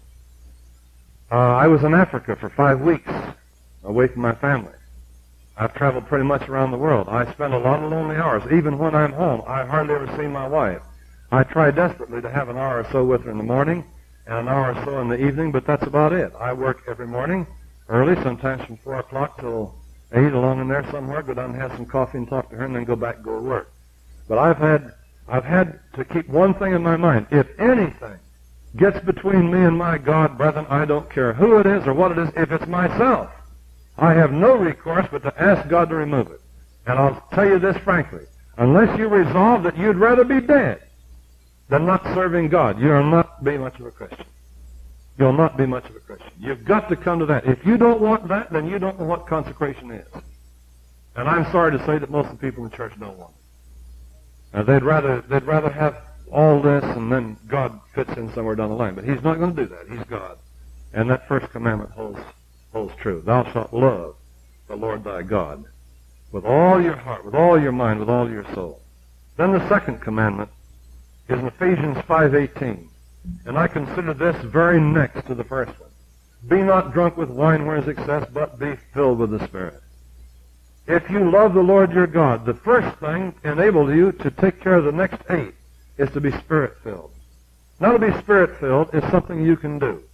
Speaker 1: I was in Africa for 5 weeks away from my family. I've traveled pretty much around the world. I spend a lot of lonely hours. Even when I'm home, I hardly ever see my wife. I try desperately to have an hour or so with her in the morning, and an hour or so in the evening, but that's about it. I work every morning, early, sometimes from 4 o'clock till 8, along in there somewhere, go down and have some coffee and talk to her, and then go back and go to work. But I've had to keep one thing in my mind. If anything gets between me and my God, brethren, I don't care who it is or what it is. If it's myself, I have no recourse but to ask God to remove it. And I'll tell you this frankly. Unless you resolve that you'd rather be dead than not serving God, you'll not be much of a Christian. You'll not be much of a Christian. You've got to come to that. If you don't want that, then you don't know what consecration is. And I'm sorry to say that most of the people in the church don't want it. They'd rather have all this and then God fits in somewhere down the line. But He's not going to do that. He's God. And that first commandment holds true. Thou shalt love the Lord thy God with all your heart, with all your mind, with all your soul. Then the second commandment is in Ephesians 5:18. And I consider this very next to the first one. Be not drunk with wine where is excess, but be filled with the Spirit. If you love the Lord your God, the first thing enables you to take care of the next 8 is to be Spirit-filled. Now, to be Spirit-filled is something you can do.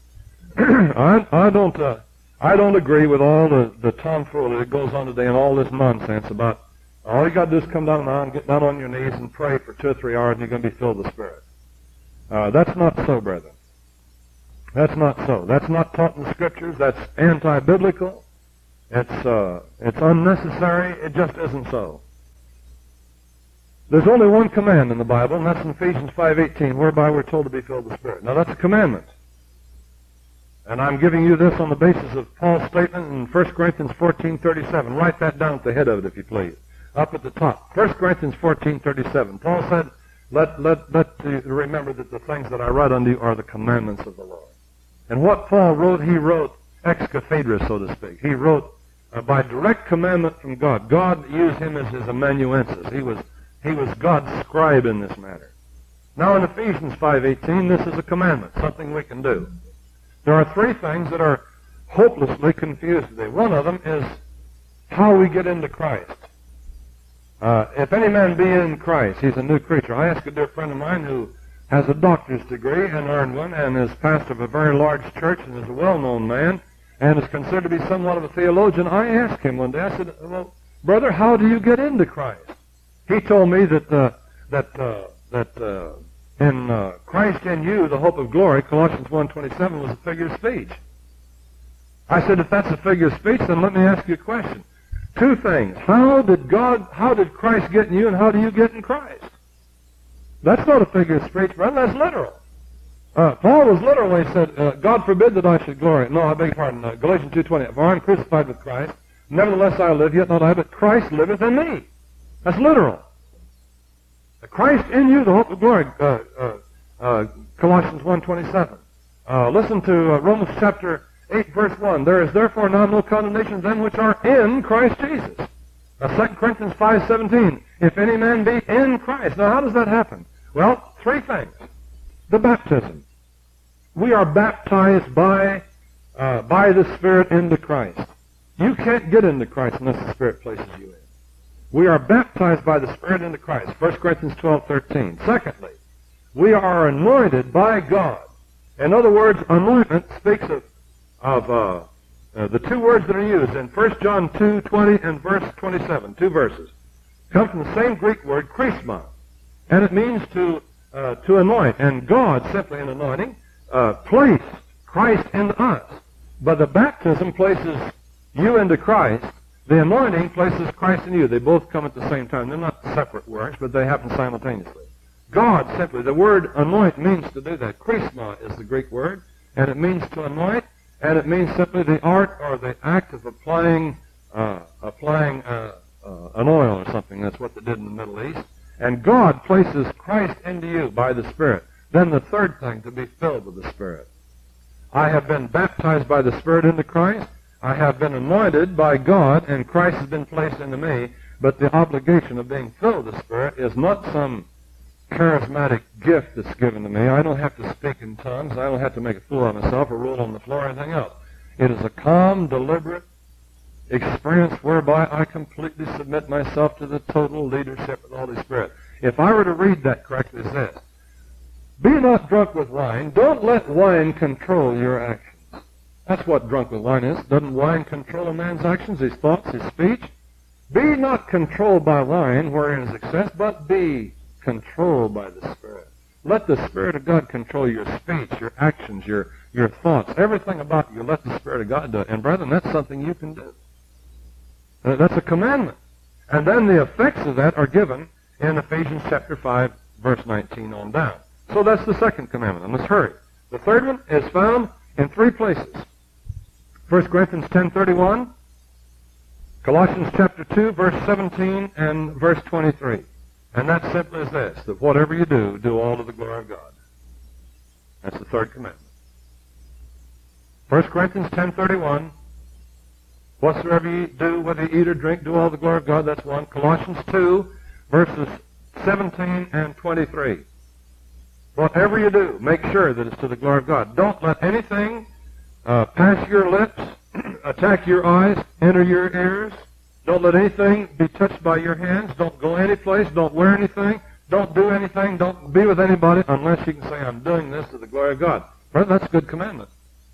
Speaker 1: I don't agree with all the tomfoolery that goes on today and all this nonsense about all you got to do is come down now and get down on your knees and pray for 2 or 3 hours and you're going to be filled with the Spirit. That's not so, brethren. That's not so. That's not taught in the Scriptures. That's anti-biblical. It's unnecessary. It just isn't so. There's only one command in the Bible, and that's in Ephesians 5:18, whereby we're told to be filled with the Spirit. Now, that's a commandment. And I'm giving you this on the basis of Paul's statement in 1 Corinthians 14:37. Write that down at the head of it, if you please. Up at the top. 1 Corinthians 14:37. Paul said, let you remember that the things that I write unto you are the commandments of the Lord. And what Paul wrote, he wrote ex cathedra, so to speak. He wrote by direct commandment from God. God used him as his amanuensis. He was God's scribe in this matter. Now in Ephesians 5:18, this is a commandment, something we can do. There are 3 things that are hopelessly confused today. One of them is how we get into Christ. If any man be in Christ, he's a new creature. I asked a dear friend of mine who has a doctor's degree and earned one and is pastor of a very large church and is a well-known man and is considered to be somewhat of a theologian. I asked him one day, I said, well, brother, how do you get into Christ? He told me that in Christ in you, the hope of glory, Colossians 1:27, was a figure of speech. I said, if that's a figure of speech, then let me ask you a question. 2 things. How did Christ get in you, and how do you get in Christ? That's not a figure of speech, brother. That's literal. Paul was literal when he said, God forbid that I should glory. No, I beg your pardon. Galatians 2:20. For I am crucified with Christ. Nevertheless I live, yet not I, but Christ liveth in me. That's literal. Christ in you, the hope of glory. Colossians 1:27. Listen to Romans chapter 8, verse 1. There is therefore now no condemnation to them which are in Christ Jesus. 2 Corinthians 5:17. If any man be in Christ. Now, how does that happen? Well, 3 things. The baptism. We are baptized by the Spirit into Christ. You can't get into Christ unless the Spirit places you in. We are baptized by the Spirit into Christ. 1 Corinthians 12:13. Secondly, we are anointed by God. In other words, anointment speaks of the 2 words that are used in 1 John 2:20 and verse 27. 2 verses. Come from the same Greek word, chrisma. And it means to anoint. And God, simply in anointing, placed Christ in us. But the baptism places you into Christ. The anointing places Christ in you. They both come at the same time. They're not separate works, but they happen simultaneously. God simply, the word anoint means to do that. Chrisma is the Greek word, and it means to anoint, and it means simply the art or the act of applying an oil or something. That's what they did in the Middle East. And God places Christ into you by the Spirit. Then the third thing, to be filled with the Spirit. I have been baptized by the Spirit into Christ. I have been anointed by God, and Christ has been placed into me, but the obligation of being filled with the Spirit is not some charismatic gift that's given to me. I don't have to speak in tongues. I don't have to make a fool of myself or roll on the floor or anything else. It is a calm, deliberate experience whereby I completely submit myself to the total leadership of the Holy Spirit. If I were to read that correctly, it says, Be not drunk with wine. Don't let wine control your actions. That's what drunk with wine is. Doesn't wine control a man's actions, his thoughts, his speech? Be not controlled by wine, wherein is excess, but be controlled by the Spirit. Let the Spirit of God control your speech, your actions, your thoughts, everything about you. Let the Spirit of God do it. And brethren, that's something you can do. That's a commandment. And then the effects of that are given in Ephesians chapter 5, verse 19 on down. So that's the second commandment. I must hurry. The third one is found in three places. 1 Corinthians 10:31, Colossians chapter 2, verse 17, and verse 23. And that simply is this, that whatever you do, do all to the glory of God. That's the third commandment. 1 Corinthians 10:31, whatsoever you do, whether you eat or drink, do all to the glory of God. That's one. Colossians 2, verses 17 and 23. Whatever you do, make sure that it's to the glory of God. Don't let anything pass your lips, attack your eyes, enter your ears. Don't let anything be touched by your hands. Don't go any place. Don't wear anything. Don't do anything. Don't be with anybody unless you can say, I'm doing this to the glory of God. Brother, that's a good commandment.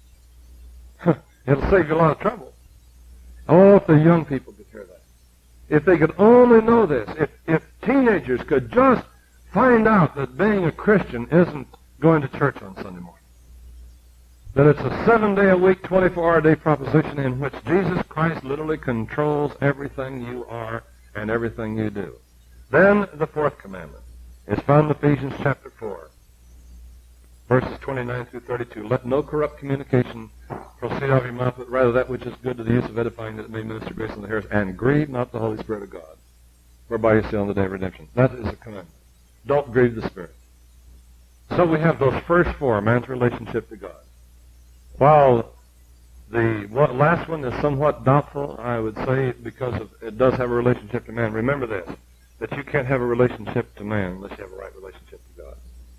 Speaker 1: It'll save you a lot of trouble. Oh, if the young people could hear that. If they could only know this. If teenagers could just find out that being a Christian isn't going to church on Sunday morning. That it's a 7-day-a-week, 24-hour-a-day proposition in which Jesus Christ literally controls everything you are and everything you do. Then the fourth commandment is found in Ephesians chapter 4, verses 29 through 32. Let no corrupt communication proceed out of your mouth, but rather that which is good to the use of edifying, that it may minister grace unto the hearers, and grieve not the Holy Spirit of God, whereby you seal on the day of redemption. That is a commandment. Don't grieve the Spirit. So we have those first four, man's relationship to God. While the last one is somewhat doubtful, I would say, because it does have a relationship to man. Remember this, that you can't have a relationship to man unless you have a right relationship to God.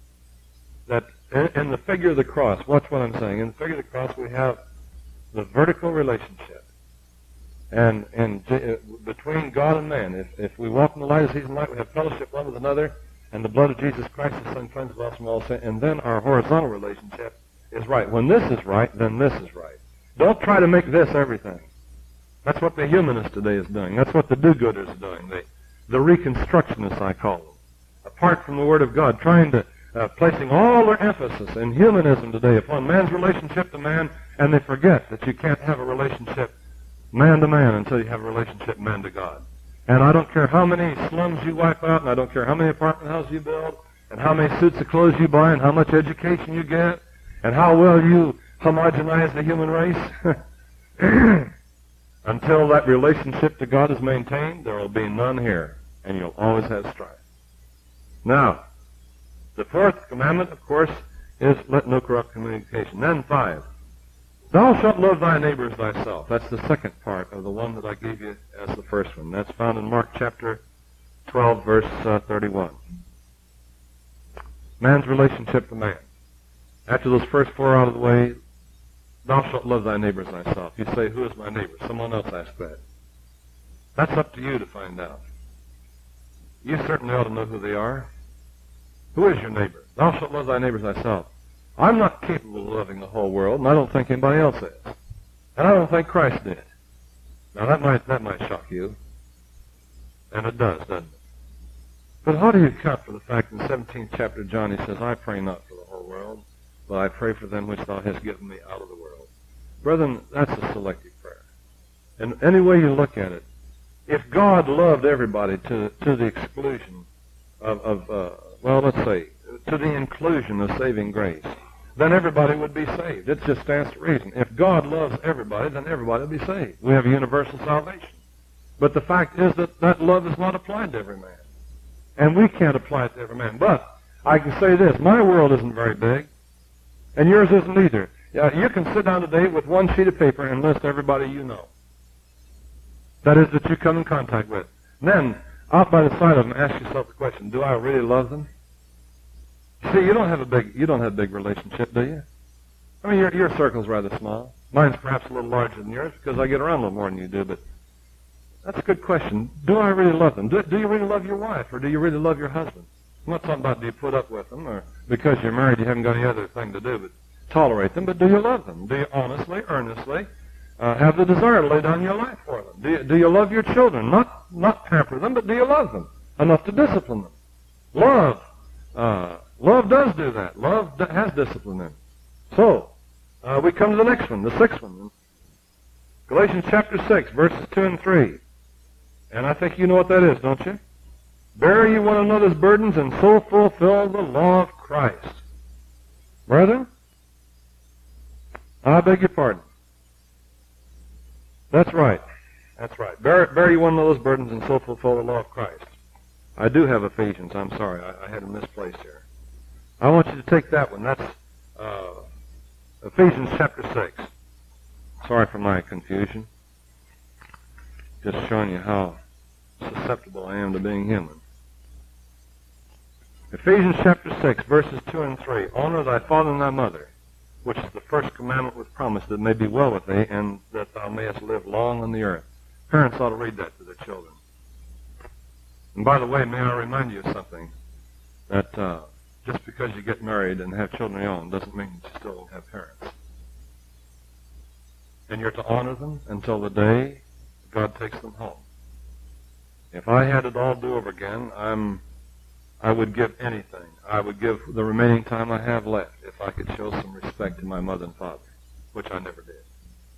Speaker 1: That in the figure of the cross, watch what I'm saying, in the figure of the cross we have the vertical relationship. And between God and man, if we walk in the light as He's in the light, we have fellowship one with another, and the blood of Jesus Christ, His Son, cleanses us from all sin. And then our horizontal relationship is right. When this is right, then this is right. Don't try to make this everything. That's what the humanist today is doing. That's what the do-gooders are doing. The reconstructionists, I call them. Apart from the Word of God, trying to, placing all their emphasis in humanism today upon man's relationship to man, and they forget that you can't have a relationship man to man until you have a relationship man to God. And I don't care how many slums you wipe out, and I don't care how many apartment houses you build, and how many suits of clothes you buy, and how much education you get, and how well you homogenize the human race. Until that relationship to God is maintained, there will be none here, and you'll always have strife. Now, the fourth commandment, of course, is let no corrupt communication. Then 5. Thou shalt love thy neighbor as thyself. That's the second part of the one that I gave you as the first one. That's found in Mark chapter 12, verse 31. Man's relationship to man. After those first four out of the way, thou shalt love thy neighbor as thyself. You say, who is my neighbor? Someone else asked that. That's up to you to find out. You certainly ought to know who they are. Who is your neighbor? Thou shalt love thy neighbor as thyself. I'm not capable of loving the whole world, and I don't think anybody else is. And I don't think Christ did. Now that might shock you. And it does, doesn't it? But how do you account for the fact in the 17th chapter of John he says, I pray not for the whole world, but I pray for them which thou hast given me out of the world. Brethren, that's a selective prayer. And any way you look at it, if God loved everybody to the exclusion let's say, to the inclusion of saving grace, then everybody would be saved. It just stands to reason. If God loves everybody, then everybody will be saved. We have universal salvation. But the fact is that love is not applied to every man. And we can't apply it to every man. But I can say this, my world isn't very big, and yours isn't either. You can sit down today with one sheet of paper and list everybody you know. That is, that you come in contact with. And then, out by the side of them, ask yourself the question, do I really love them? See, you don't have a big relationship, do you? I mean, your circle's rather small. Mine's perhaps a little larger than yours because I get around a little more than you do, but that's a good question. Do I really love them? Do you really love your wife, or do you really love your husband? I'm not talking about do you put up with them, or because you're married, you haven't got any other thing to do but tolerate them. But do you love them? Do you honestly, earnestly have the desire to lay down your life for them? Do you love your children? Not pamper them, but do you love them enough to discipline them? Love does do that. Love has discipline in it. So, we come to the next one, the sixth one. Galatians chapter 6, verses 2 and 3. And I think you know what that is, don't you? Bear ye one another's burdens, and so fulfill the law of Christ. Brethren, I beg your pardon. That's right. That's right. Bear ye one another's burdens, and so fulfill the law of Christ. I do have Ephesians. I'm sorry. I had it misplaced here. I want you to take that one. That's Ephesians chapter 6. Sorry for my confusion. Just showing you how susceptible I am to being human. Ephesians chapter 6, verses 2 and 3. Honor thy father and thy mother, which is the first commandment with promise, that it may be well with thee, and that thou mayest live long on the earth. Parents ought to read that to their children. And by the way, may I remind you of something? That just because you get married and have children of your own doesn't mean you still don't have parents. And you're to honor them until the day God takes them home. If I had it all do over again, I would give anything. I would give the remaining time I have left if I could show some respect to my mother and father, which I never did.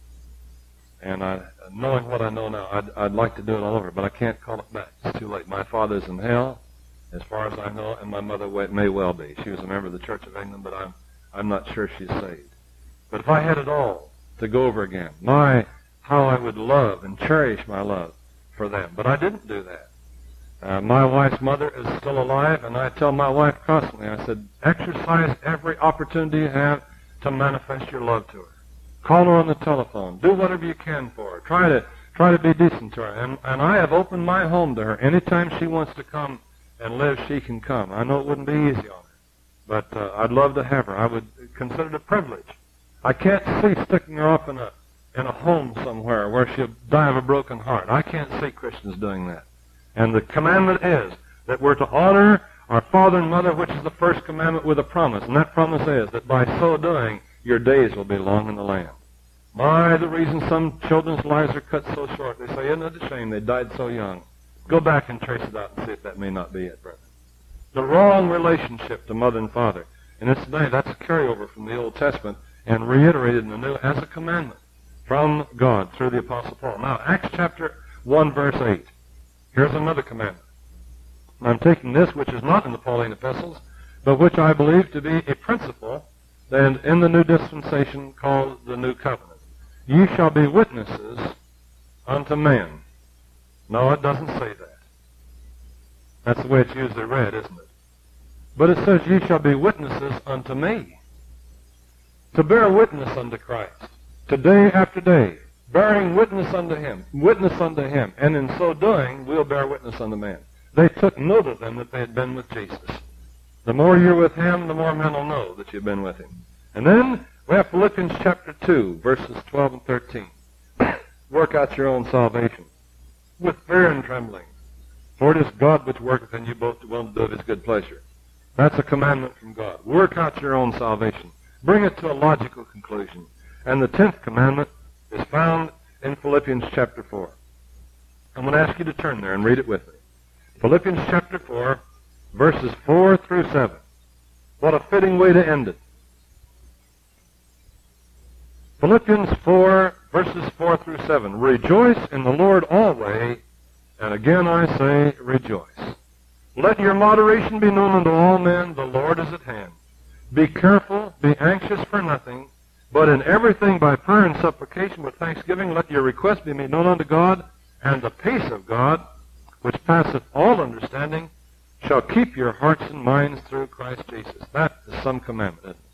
Speaker 1: And knowing what I know now, I'd like to do it all over, but I can't call it back. It's too late. My father's in hell, as far as I know, and my mother may well be. She was a member of the Church of England, but I'm not sure she's saved. But if I had it all to go over again, how I would love and cherish my love for them. But I didn't do that. My wife's mother is still alive, and I tell my wife constantly, I said, exercise every opportunity you have to manifest your love to her. Call her on the telephone. Do whatever you can for her. Try to be decent to her. And I have opened my home to her. Anytime she wants to come and live, she can come. I know it wouldn't be easy on her, but I'd love to have her. I would consider it a privilege. I can't see sticking her off in a home somewhere where she'll die of a broken heart. I can't see Christians doing that. And the commandment is that we're to honor our father and mother, which is the first commandment, with a promise. And that promise is that by so doing, your days will be long in the land. The reason some children's lives are cut so short, they say, isn't it a shame they died so young? Go back and trace it out and see if that may not be it, brethren. The wrong relationship to mother and father. And it's today, that's a carryover from the Old Testament and reiterated in the New as a commandment from God through the Apostle Paul. Now, Acts chapter 1, verse 8. Here's another commandment. I'm taking this, which is not in the Pauline epistles, but which I believe to be a principle and in the new dispensation called the New Covenant. Ye shall be witnesses unto men. No, it doesn't say that. That's the way it's usually read, isn't it? But it says, ye shall be witnesses unto me. To bear witness unto Christ. To day after day, bearing witness unto him. And in so doing, we'll bear witness unto men. They took note of them that they had been with Jesus. The more you're with him, the more men will know that you've been with him. And then we have Philippians chapter 2, verses 12 and 13. Work out your own salvation with fear and trembling. For it is God which worketh in you both to will and to do of his good pleasure. That's a commandment from God. Work out your own salvation. Bring it to a logical conclusion. And the 10th commandment is found in Philippians chapter 4. I'm going to ask you to turn there and read it with me. Philippians chapter 4, verses 4 through 7. What a fitting way to end it. Philippians 4, verses 4 through 7. Rejoice in the Lord always, and again I say, rejoice. Let your moderation be known unto all men, the Lord is at hand. Be careful, be anxious for nothing, but in everything by prayer and supplication with thanksgiving, let your requests be made known unto God, and the peace of God, which passeth all understanding, shall keep your hearts and minds through Christ Jesus. That is some commandment, isn't it?